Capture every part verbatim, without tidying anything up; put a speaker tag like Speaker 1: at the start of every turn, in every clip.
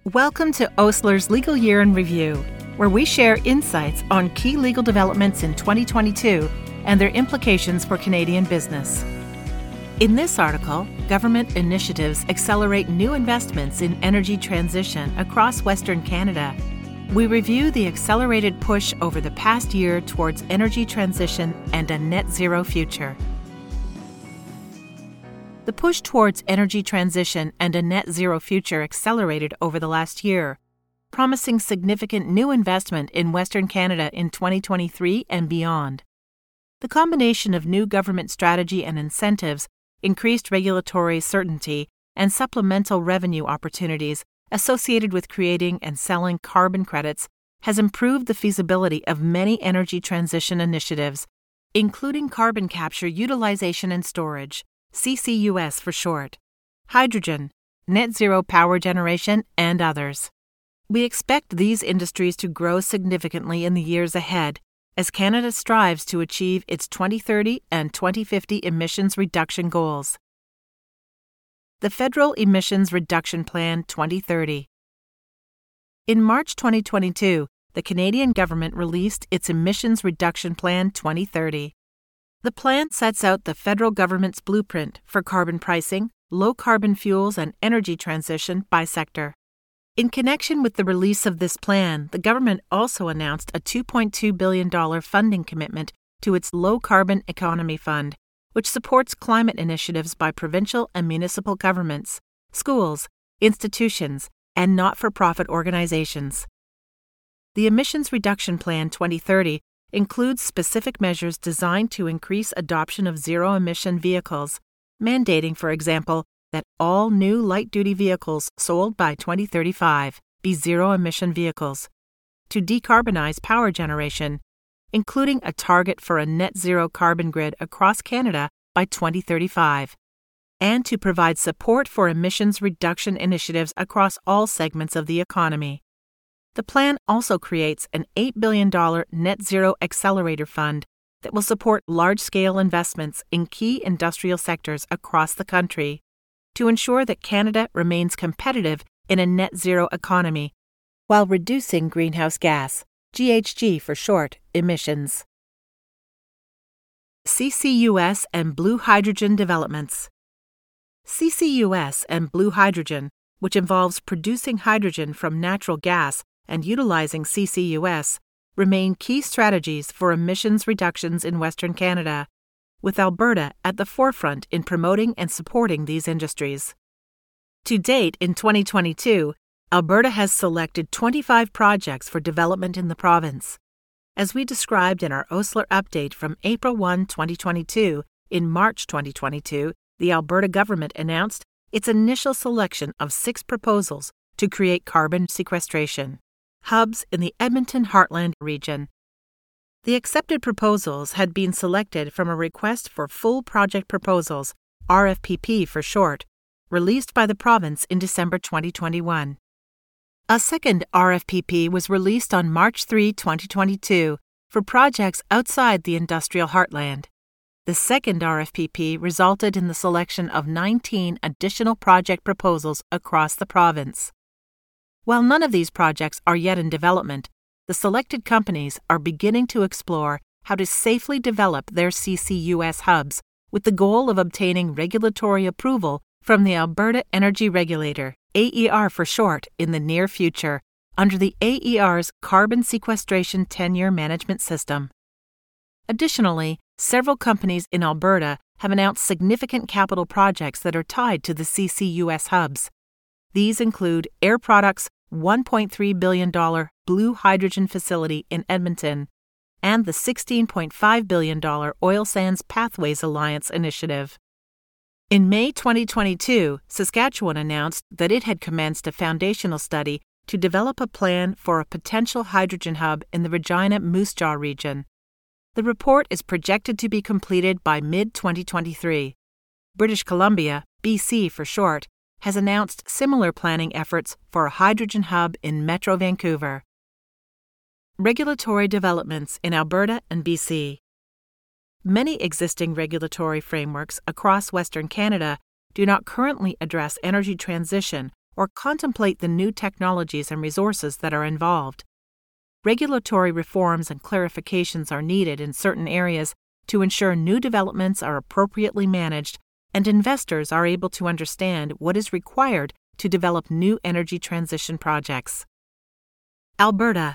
Speaker 1: Welcome to Osler's Legal Year in Review, where we share insights on key legal developments in twenty twenty-two and their implications for Canadian business. In this article, government initiatives accelerate new investments in energy transition across Western Canada. We review the accelerated push over the past year towards energy transition and a net zero future. The push towards energy transition and a net zero future accelerated over the last year, promising significant new investment in Western Canada in twenty twenty-three and beyond. The combination of new government strategy and incentives, increased regulatory certainty, and supplemental revenue opportunities associated with creating and selling carbon credits has improved the feasibility of many energy transition initiatives, including carbon capture utilization and storage, C C U S for short, hydrogen, net zero power generation, and others. We expect these industries to grow significantly in the years ahead as Canada strives to achieve its twenty thirty and twenty fifty emissions reduction goals. The Federal Emissions Reduction Plan twenty thirty. In March twenty twenty-two, the Canadian government released its Emissions Reduction Plan twenty thirty. The plan sets out the federal government's blueprint for carbon pricing, low-carbon fuels, and energy transition by sector. In connection with the release of this plan, the government also announced a two point two billion dollars funding commitment to its Low-Carbon Economy Fund, which supports climate initiatives by provincial and municipal governments, schools, institutions, and not-for-profit organizations. The Emissions Reduction Plan twenty thirty includes specific measures designed to increase adoption of zero-emission vehicles, mandating, for example, that all new light-duty vehicles sold by twenty thirty-five be zero-emission vehicles, to decarbonize power generation, including a target for a net-zero carbon grid across Canada by twenty thirty-five, and to provide support for emissions reduction initiatives across all segments of the economy. The plan also creates an eight billion dollars Net Zero Accelerator Fund that will support large-scale investments in key industrial sectors across the country to ensure that Canada remains competitive in a net zero economy while reducing greenhouse gas, G H G for short, emissions. C C U S and blue hydrogen developments. C C U S and blue hydrogen, which involves producing hydrogen from natural gas and utilizing C C U S, remain key strategies for emissions reductions in Western Canada, with Alberta at the forefront in promoting and supporting these industries. To date, in twenty twenty-two, Alberta has selected twenty-five projects for development in the province. As we described in our Osler update from April first, twenty twenty-two, in March twenty twenty-two, the Alberta government announced its initial selection of six proposals to create carbon sequestration hubs in the Edmonton Heartland region. The accepted proposals had been selected from a request for full project proposals, R F P P for short, released by the province in December twenty twenty-one. A second R F P P was released on March third, twenty twenty-two, for projects outside the industrial heartland. The second R F P P resulted in the selection of nineteen additional project proposals across the province. While none of these projects are yet in development, the selected companies are beginning to explore how to safely develop their C C U S hubs with the goal of obtaining regulatory approval from the Alberta Energy Regulator, A E R for short, in the near future, under the A E R's Carbon Sequestration Tenure Management System. Additionally, several companies in Alberta have announced significant capital projects that are tied to the C C U S hubs. These include Air Products' one point three billion dollars blue hydrogen facility in Edmonton and the sixteen point five billion dollars Oil Sands Pathways Alliance initiative. In May twenty twenty-two, Saskatchewan announced that it had commenced a foundational study to develop a plan for a potential hydrogen hub in the Regina Moose Jaw region. The report is projected to be completed by mid twenty twenty-three. British Columbia, B C for short, has announced similar planning efforts for a hydrogen hub in Metro Vancouver. Regulatory developments in Alberta and B C. Many existing regulatory frameworks across Western Canada do not currently address energy transition or contemplate the new technologies and resources that are involved. Regulatory reforms and clarifications are needed in certain areas to ensure new developments are appropriately managed and investors are able to understand what is required to develop new energy transition projects. Alberta.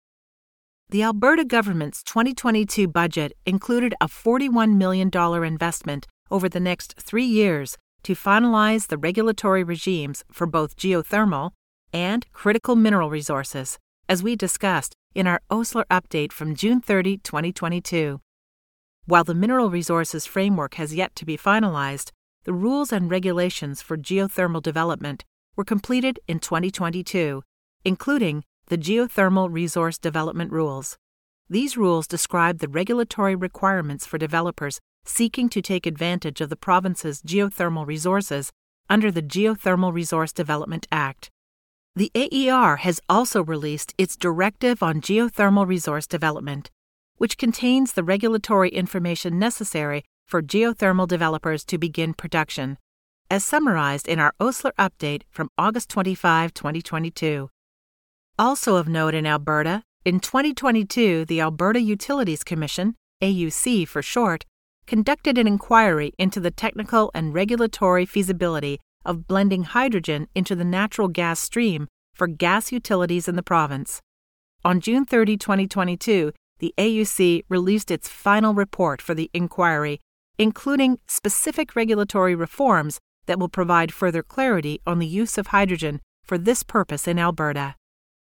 Speaker 1: The Alberta government's twenty twenty-two budget included a forty-one million dollars investment over the next three years to finalize the regulatory regimes for both geothermal and critical mineral resources, as we discussed in our Osler update from June thirtieth, twenty twenty-two. While the mineral resources framework has yet to be finalized, the rules and regulations for geothermal development were completed in twenty twenty-two, including the Geothermal Resource Development Rules. These rules describe the regulatory requirements for developers seeking to take advantage of the province's geothermal resources under the Geothermal Resource Development Act. The A E R has also released its Directive on Geothermal Resource Development, which contains the regulatory information necessary for geothermal developers to begin production, as summarized in our Osler update from August twenty-fifth, twenty twenty-two. Also of note in Alberta, in twenty twenty-two, the Alberta Utilities Commission, A U C for short, conducted an inquiry into the technical and regulatory feasibility of blending hydrogen into the natural gas stream for gas utilities in the province. On June thirtieth, twenty twenty-two, the A U C released its final report for the inquiry, including specific regulatory reforms that will provide further clarity on the use of hydrogen for this purpose in Alberta.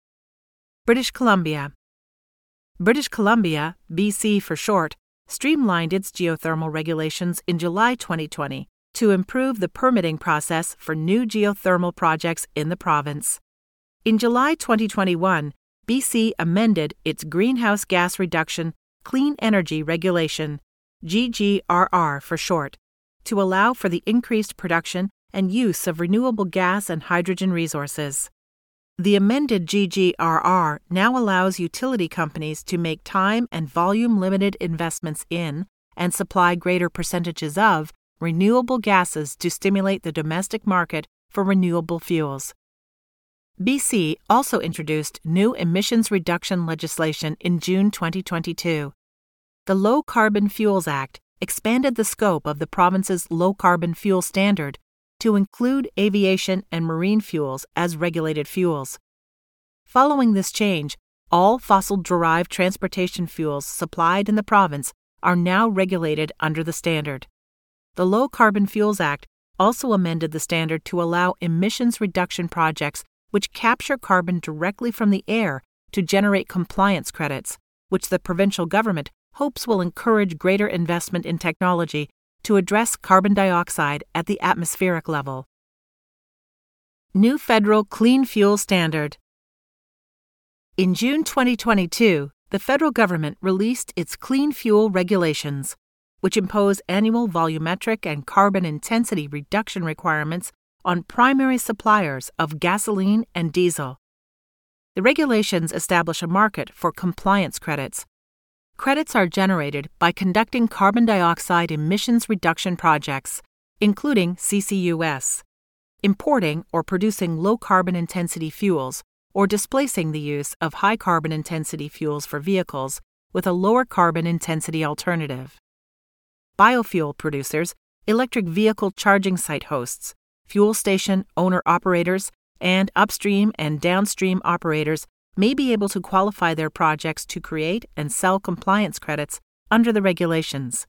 Speaker 1: British Columbia. British Columbia, B C for short, streamlined its geothermal regulations in July twenty twenty to improve the permitting process for new geothermal projects in the province. In July twenty twenty-one, B C amended its Greenhouse Gas Reduction Clean Energy Regulation, G G R R for short, to allow for the increased production and use of renewable gas and hydrogen resources. The amended G G R R now allows utility companies to make time and volume-limited investments in and supply greater percentages of renewable gases to stimulate the domestic market for renewable fuels. B C also introduced new emissions reduction legislation in June twenty twenty-two. The Low Carbon Fuels Act expanded the scope of the province's low-carbon fuel standard to include aviation and marine fuels as regulated fuels. Following this change, all fossil-derived transportation fuels supplied in the province are now regulated under the standard. The Low Carbon Fuels Act also amended the standard to allow emissions reduction projects which capture carbon directly from the air to generate compliance credits, which the provincial government hopes will encourage greater investment in technology to address carbon dioxide at the atmospheric level. New Federal Clean Fuel Standard. In June twenty twenty-two, the federal government released its Clean Fuel Regulations, which impose annual volumetric and carbon intensity reduction requirements on primary suppliers of gasoline and diesel. The regulations establish a market for compliance credits. Credits are generated by conducting carbon dioxide emissions reduction projects, including C C U S, importing or producing low carbon intensity fuels, or displacing the use of high carbon intensity fuels for vehicles with a lower carbon intensity alternative. Biofuel producers, electric vehicle charging site hosts, fuel station owner-operators, and upstream and downstream operators may be able to qualify their projects to create and sell compliance credits under the regulations.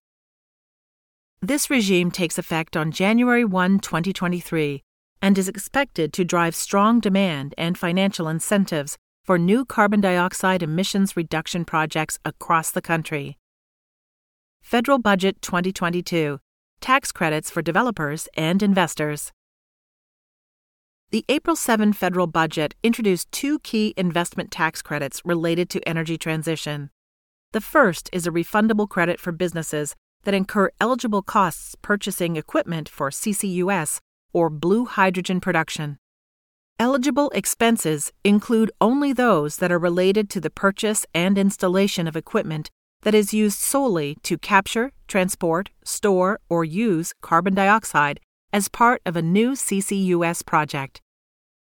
Speaker 1: This regime takes effect on January first, twenty twenty-three, and is expected to drive strong demand and financial incentives for new carbon dioxide emissions reduction projects across the country. Federal Budget twenty twenty-two, Tax Credits for Developers and Investors. The April seventh federal budget introduced two key investment tax credits related to energy transition. The first is a refundable credit for businesses that incur eligible costs purchasing equipment for C C U S or blue hydrogen production. Eligible expenses include only those that are related to the purchase and installation of equipment that is used solely to capture, transport, store, or use carbon dioxide as part of a new C C U S project.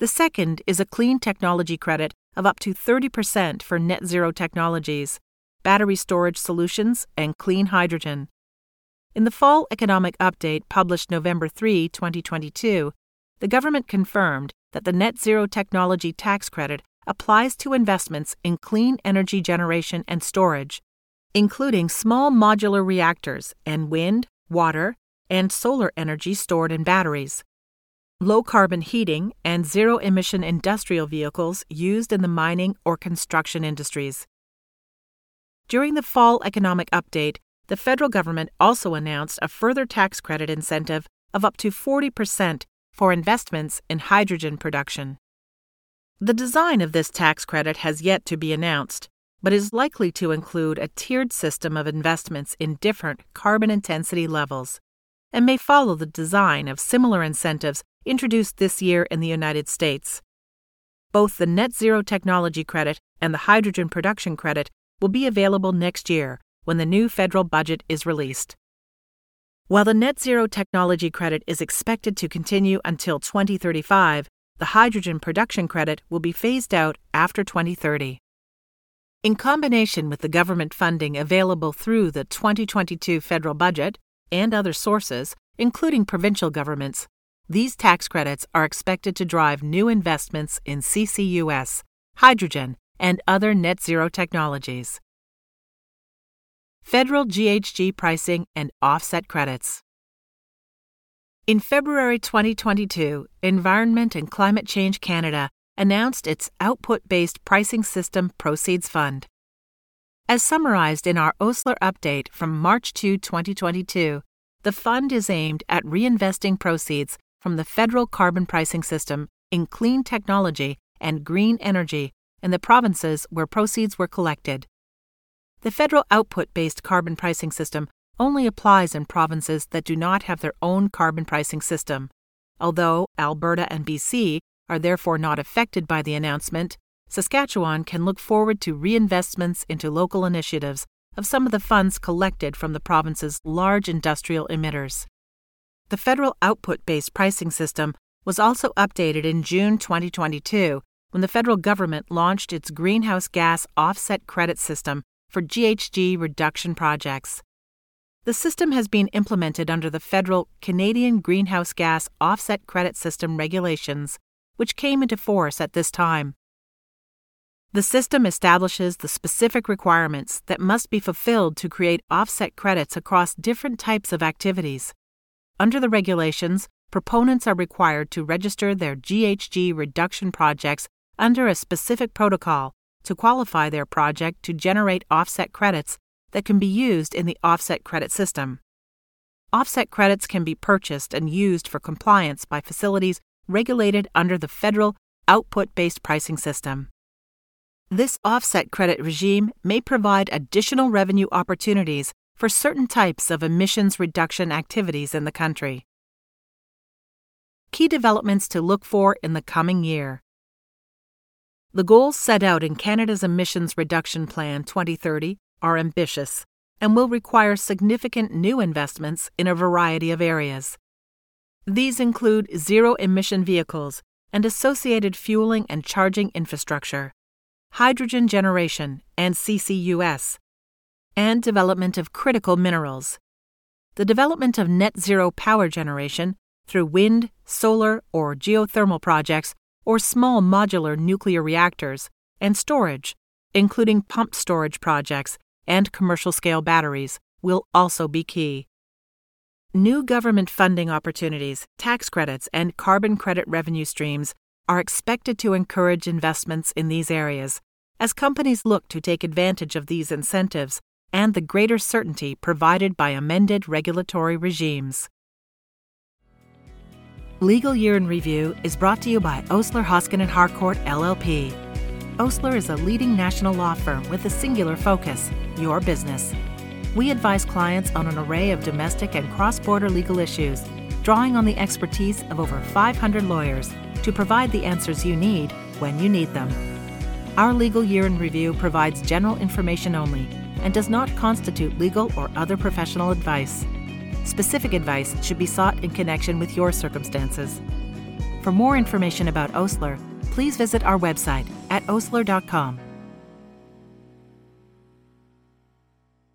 Speaker 1: The second is a clean technology credit of up to thirty percent for net zero technologies, battery storage solutions, and clean hydrogen. In the Fall Economic Update published November third, twenty twenty-two, the government confirmed that the Net Zero Technology Tax Credit applies to investments in clean energy generation and storage, including small modular reactors and wind, water, and solar energy stored in batteries, low-carbon heating, and zero-emission industrial vehicles used in the mining or construction industries. During the Fall Economic Update, the federal government also announced a further tax credit incentive of up to forty percent for investments in hydrogen production. The design of this tax credit has yet to be announced, but is likely to include a tiered system of investments in different carbon intensity levels, and may follow the design of similar incentives introduced this year in the United States. Both the Net Zero Technology Credit and the Hydrogen Production Credit will be available next year when the new federal budget is released. While the Net Zero Technology Credit is expected to continue until twenty thirty-five, the Hydrogen Production Credit will be phased out after twenty thirty. In combination with the government funding available through the twenty twenty-two federal budget and other sources, including provincial governments, these tax credits are expected to drive new investments in C C U S, hydrogen, and other net zero technologies. Federal G H G pricing and offset credits. In February twenty twenty-two, Environment and Climate Change Canada announced its Output-Based Pricing System Proceeds Fund. As summarized in our Osler update from March second, twenty twenty-two, the fund is aimed at reinvesting proceeds from the federal carbon pricing system in clean technology and green energy in the provinces where proceeds were collected. The federal output-based carbon pricing system only applies in provinces that do not have their own carbon pricing system. Although Alberta and B C are therefore not affected by the announcement, Saskatchewan can look forward to reinvestments into local initiatives of some of the funds collected from the province's large industrial emitters. The federal output-based pricing system was also updated in June twenty twenty-two when the federal government launched its greenhouse gas offset credit system for G H G reduction projects. The system has been implemented under the federal Canadian Greenhouse Gas Offset Credit System regulations, which came into force at this time. The system establishes the specific requirements that must be fulfilled to create offset credits across different types of activities. Under the regulations, proponents are required to register their G H G reduction projects under a specific protocol to qualify their project to generate offset credits that can be used in the offset credit system. Offset credits can be purchased and used for compliance by facilities regulated under the federal output-based pricing system. This offset credit regime may provide additional revenue opportunities for certain types of emissions reduction activities in the country. Key developments to look for in the coming year. The goals set out in Canada's Emissions Reduction Plan twenty thirty are ambitious and will require significant new investments in a variety of areas. These include zero-emission vehicles and associated fueling and charging infrastructure, hydrogen generation and C C U S, and development of critical minerals. The development of net zero power generation through wind, solar, or geothermal projects or small modular nuclear reactors, and storage, including pumped storage projects and commercial-scale batteries, will also be key. New government funding opportunities, tax credits, and carbon credit revenue streams are expected to encourage investments in these areas as companies look to take advantage of these incentives and the greater certainty provided by amended regulatory regimes. Legal Year in Review is brought to you by Osler, Hoskin and Harcourt, L L P. Osler is a leading national law firm with a singular focus, your business. We advise clients on an array of domestic and cross-border legal issues, drawing on the expertise of over five hundred lawyers to provide the answers you need when you need them. Our Legal Year in Review provides general information only and does not constitute legal or other professional advice. Specific advice should be sought in connection with your circumstances. For more information about Osler, please visit our website at osler dot com.